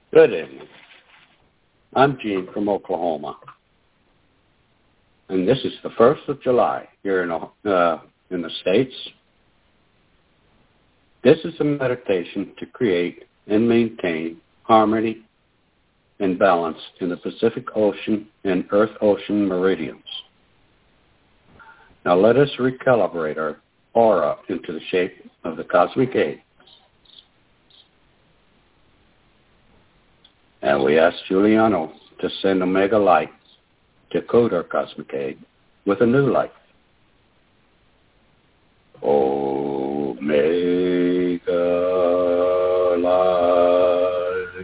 Good evening. I'm Gene from Oklahoma, and this is the 1st of July here in the States. This is a meditation to create and maintain harmony and balance in the Pacific Ocean and Earth-Ocean meridians. Now let us recalibrate our aura into the shape of the Cosmic 8. And we ask Giuliano to send Omega Light to code our Cosmic 8 with a new light. Omega Light.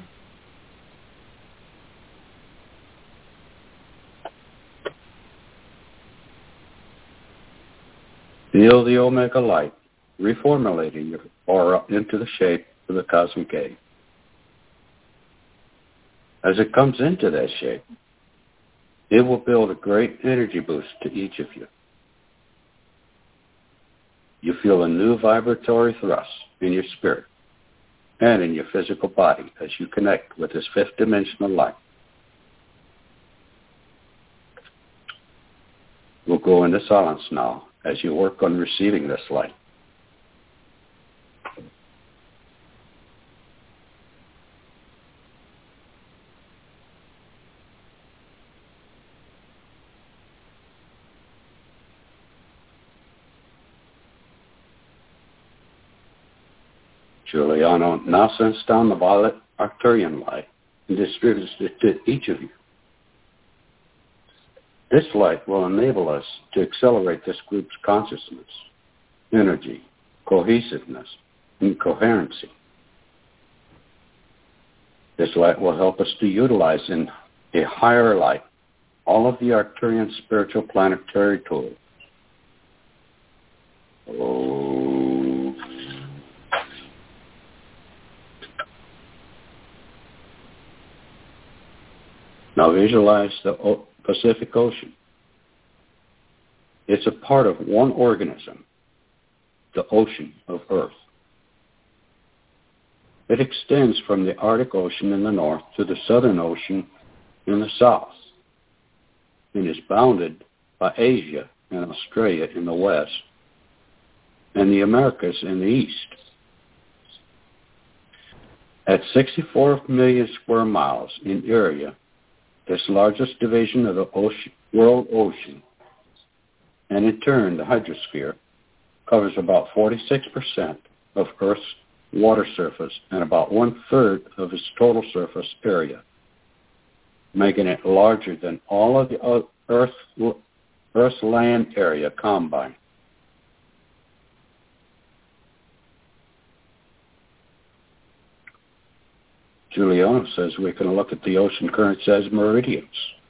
Feel the Omega Light reformulating your aura into the shape of the Cosmic 8. As it comes into that shape, it will build a great energy boost to each of you. You feel a new vibratory thrust in your spirit and in your physical body as you connect with this fifth dimensional light. We'll go into silence now as you work on receiving this light. Giuliano now sends down the violet Arcturian light and distributes it to each of you. This light will enable us to accelerate this group's consciousness, energy, cohesiveness, and coherency. This light will help us to utilize in a higher light all of the Arcturian spiritual planetary tools. Now visualize the Pacific Ocean. It's a part of one organism, the ocean of Earth. It extends from the Arctic Ocean in the north to the Southern Ocean in the south and is bounded by Asia and Australia in the west and the Americas in the east. At 64 million square miles in area, this largest division of the world ocean, and in turn the hydrosphere, covers about 46% of Earth's water surface and about 1/3 of its total surface area, making it larger than all of the Earth's land area combined. Giuliano says we can look at the ocean currents as meridians.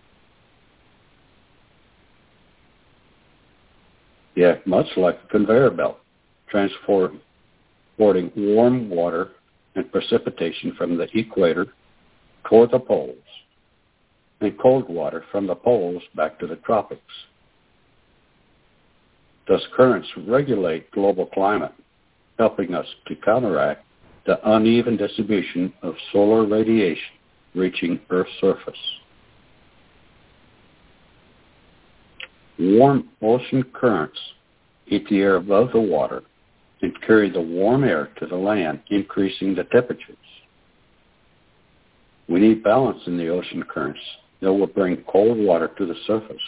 They act much like a conveyor belt, transporting warm water and precipitation from the equator toward the poles, and cold water from the poles back to the tropics. Thus, currents regulate global climate, helping us to counteract the uneven distribution of solar radiation reaching Earth's surface. Warm ocean currents heat the air above the water and carry the warm air to the land, increasing the temperatures. We need balance in the ocean currents that will bring cold water to the surface.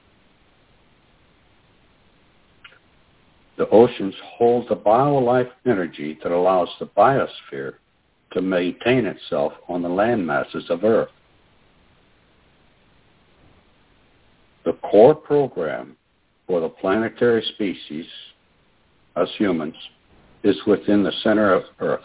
The oceans hold the bio-life energy that allows the biosphere to maintain itself on the land masses of Earth. The core program for the planetary species, us humans, is within the center of Earth.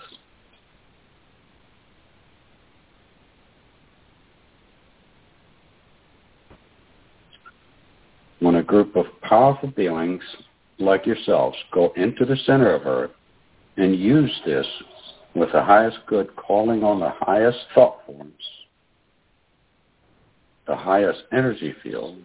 When a group of powerful beings like yourselves go into the center of Earth and use this with the highest good, calling on the highest thought forms, the highest energy fields,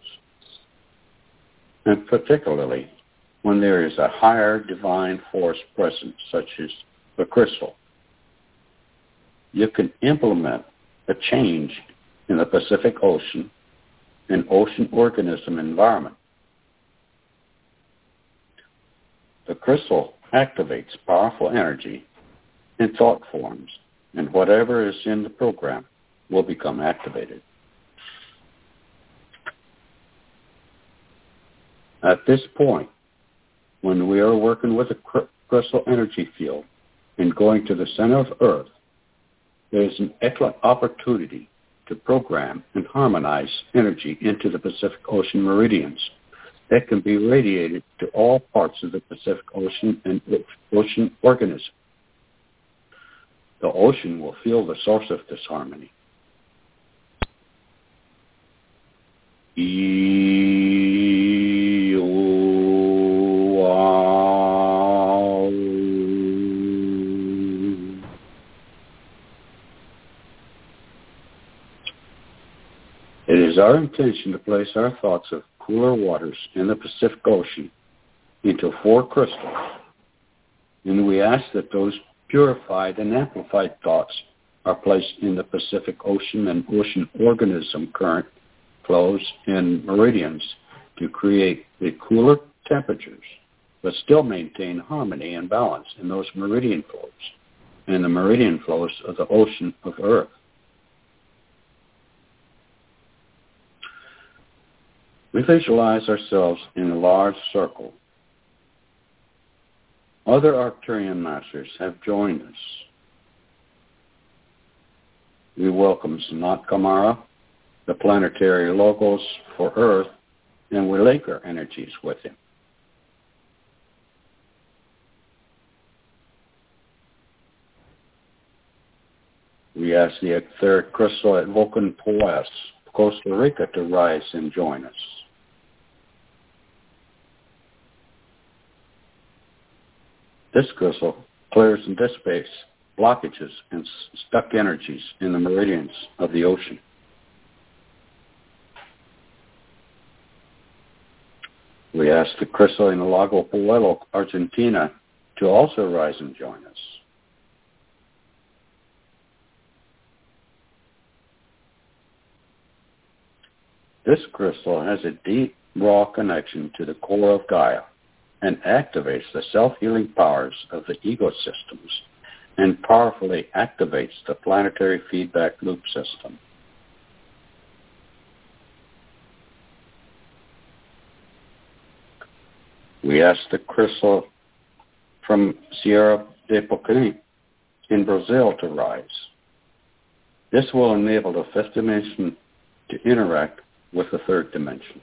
and particularly when there is a higher divine force present, such as the crystal, you can implement a change in the Pacific Ocean and ocean organism environment. The crystal activates powerful energy in thought forms, and whatever is in the program will become activated. At this point, when we are working with a crystal energy field and going to the center of Earth, there is an excellent opportunity to program and harmonize energy into the Pacific Ocean meridians that can be radiated to all parts of the Pacific Ocean and ocean organism. The ocean will feel the source of this harmony. It is our intention to place our thoughts of cooler waters in the Pacific Ocean into 4 crystals, and we ask that those purified and amplified thoughts are placed in the Pacific Ocean and ocean organism current flows and meridians to create the cooler temperatures, but still maintain harmony and balance in those meridian flows and the meridian flows of the ocean of Earth. We visualize ourselves in a large circle. Other Arcturian masters have joined us. We welcome Sanat Kumara, the planetary logos for Earth, and we link our energies with him. We ask the etheric crystal at Vulcan Poas, Costa Rica, to rise and join us. This crystal clears and dissipates blockages and stuck energies in the meridians of the ocean. We ask the crystal in Lago Puelo, Argentina, to also rise and join us. This crystal has a deep, raw connection to the core of Gaia and activates the self-healing powers of the ecosystems and powerfully activates the planetary feedback loop system. We ask the crystal from Sierra de Poquim in Brazil to rise. This will enable the 5th dimension to interact with the 3rd dimension.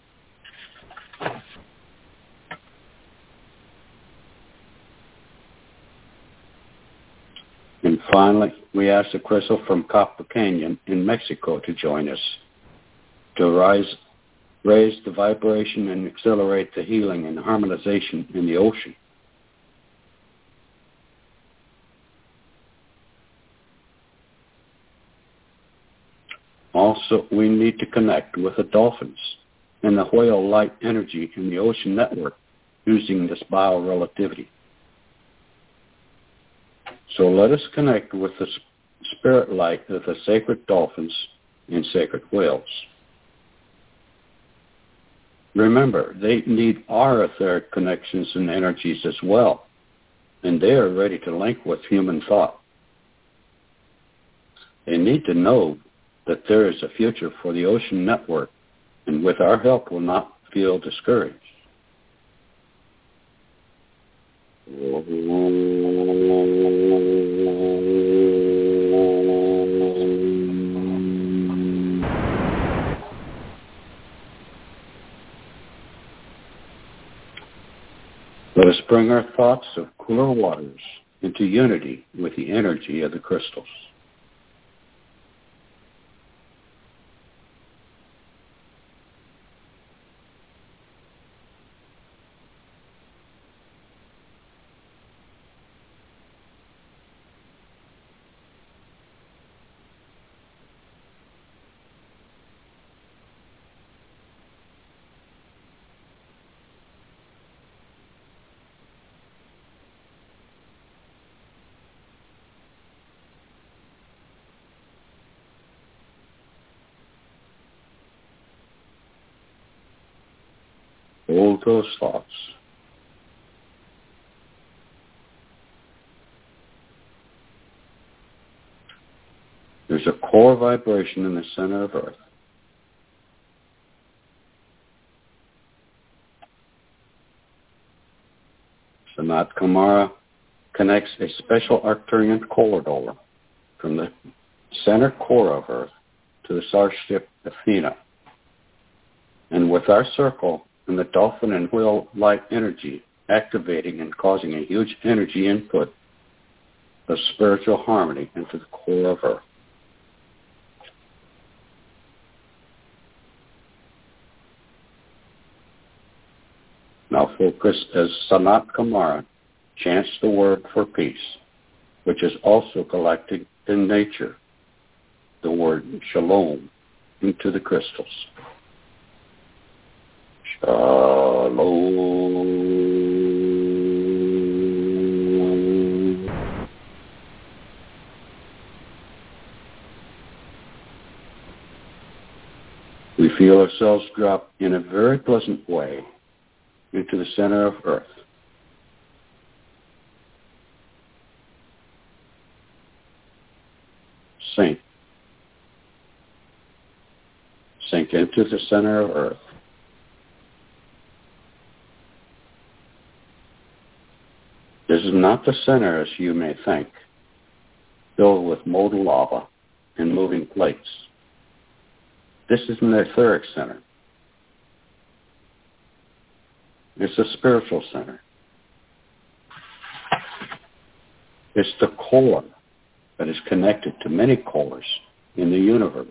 And finally, we ask the crystal from Copper Canyon in Mexico to join us to raise the vibration and accelerate the healing and harmonization in the ocean. Also, we need to connect with the dolphins and the whale light energy in the ocean network using this biorelativity. So let us connect with the spirit light of the sacred dolphins and sacred whales. Remember, they need our etheric connections and energies as well, and they are ready to link with human thought. They need to know that there is a future for the ocean network, and with our help will not feel discouraged. Let us bring our thoughts of cooler waters into unity with the energy of the crystals. Hold those thoughts. There's a core vibration in the center of Earth. Sanat Kumara connects a special Arcturian corridor from the center core of Earth to the star ship Athena. And with our circle and the dolphin and whale light energy activating and causing a huge energy input of spiritual harmony into the core of Earth. Now focus as Sanat Kumara chants the word for peace, which is also collected in nature, the word shalom, into the crystals. Shalom. We feel ourselves drop in a very pleasant way into the center of Earth. Sink into the center of Earth. This is not the center as you may think, filled with molten lava and moving plates. This is an etheric center. It's a spiritual center. It's the core that is connected to many cores in the universe.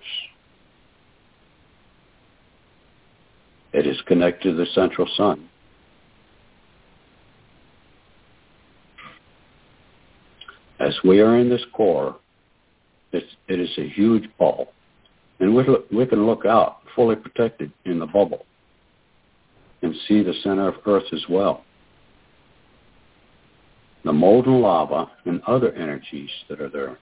It is connected to the central sun. As we are in this core, it is a huge ball, and we can look out fully protected in the bubble and see the center of Earth as well. The molten lava and other energies that are there.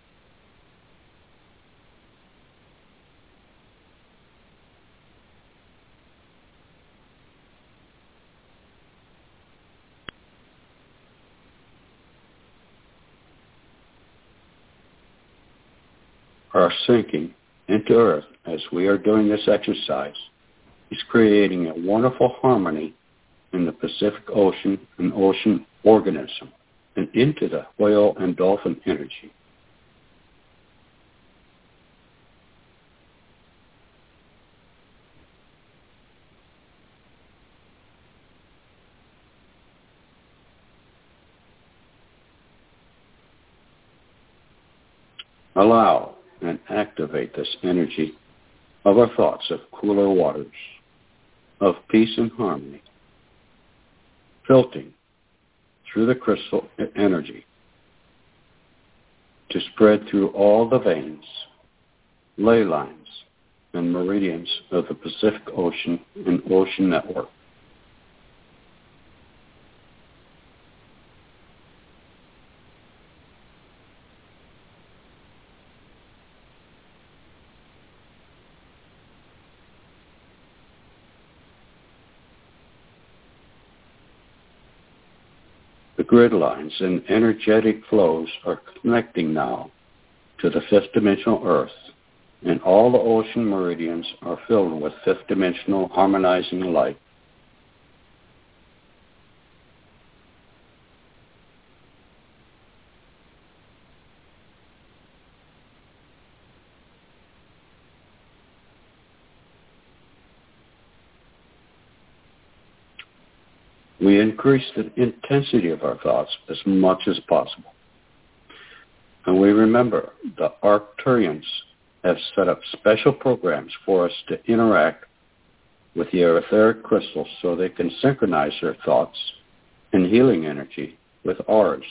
Our sinking into Earth as we are doing this exercise is creating a wonderful harmony in the Pacific Ocean and ocean organism and into the whale and dolphin energy. Allow and activate this energy of our thoughts of cooler waters, of peace and harmony, filtering through the crystal energy to spread through all the veins, ley lines, and meridians of the Pacific Ocean and ocean network. The grid lines and energetic flows are connecting now to the fifth dimensional Earth, and all the ocean meridians are filled with fifth dimensional harmonizing light. We increase the intensity of our thoughts as much as possible. And we remember the Arcturians have set up special programs for us to interact with the etheric crystals so they can synchronize their thoughts and healing energy with ours.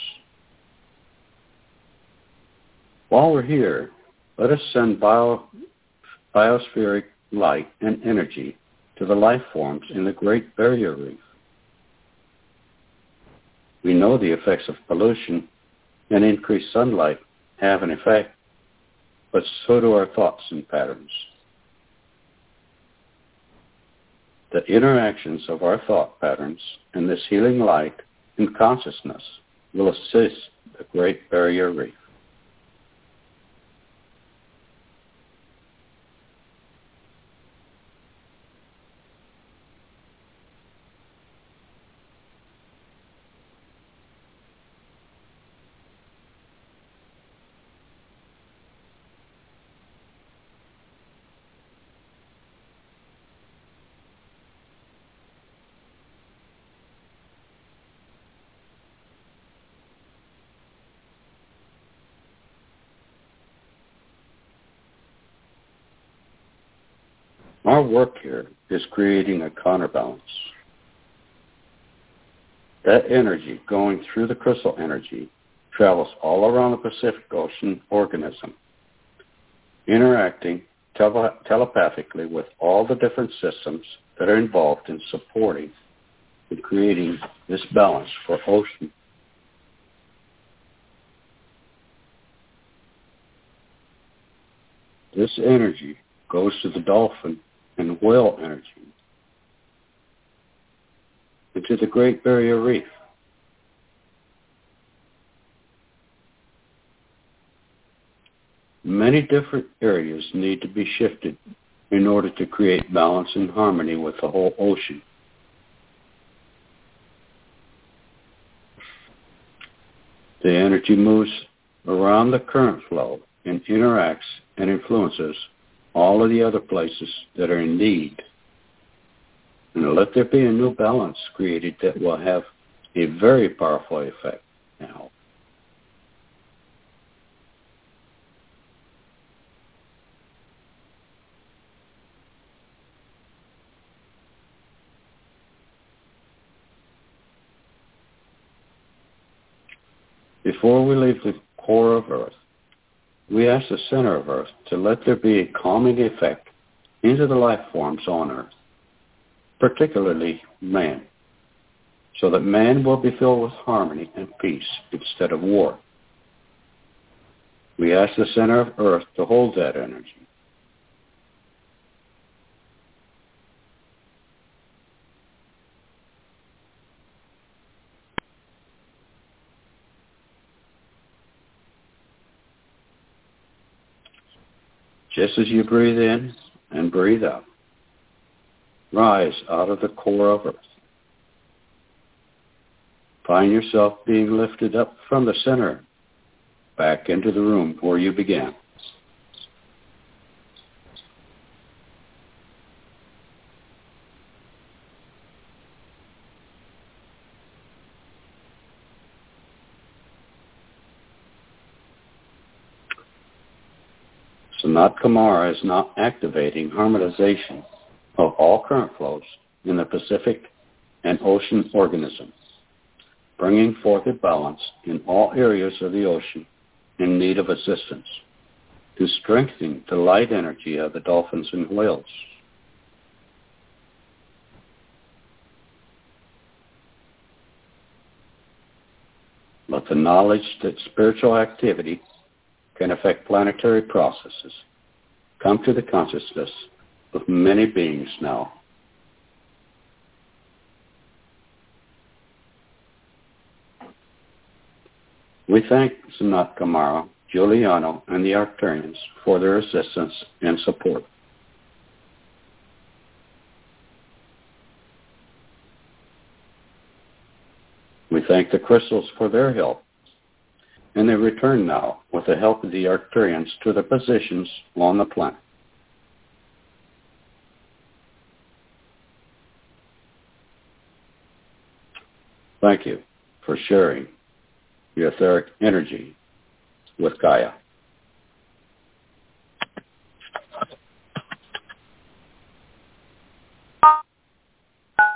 While we're here, let us send biospheric light and energy to the life forms in the Great Barrier Reef. We know the effects of pollution and increased sunlight have an effect, but so do our thoughts and patterns. The interactions of our thought patterns and this healing light and consciousness will assist the Great Barrier Reef. Our work here is creating a counterbalance. That energy going through the crystal energy travels all around the Pacific Ocean organism, interacting telepathically with all the different systems that are involved in supporting and creating this balance for ocean. This energy goes to the dolphin and whale energy, and to the Great Barrier Reef. Many different areas need to be shifted in order to create balance and harmony with the whole ocean. The energy moves around the current flow and interacts and influences all of the other places that are in need. And let there be a new balance created that will have a very powerful effect now. Before we leave the core of Earth, we ask the center of Earth to let there be a calming effect into the life forms on Earth, particularly man, so that man will be filled with harmony and peace instead of war. We ask the center of Earth to hold that energy. Just as you breathe in and breathe out, rise out of the core of Earth. Find yourself being lifted up from the center back into the room where you began. Sanat Kumara is now activating harmonization of all current flows in the Pacific and ocean organism, bringing forth a balance in all areas of the ocean in need of assistance to strengthen the light energy of the dolphins and whales. Let the knowledge that spiritual activity can affect planetary processes come to the consciousness of many beings now. We thank Sanat Kumara, Giuliano, and the Arcturians for their assistance and support. We thank the crystals for their help, and they return now with the help of the Arcturians to their positions on the planet. Thank you for sharing your etheric energy with Gaia.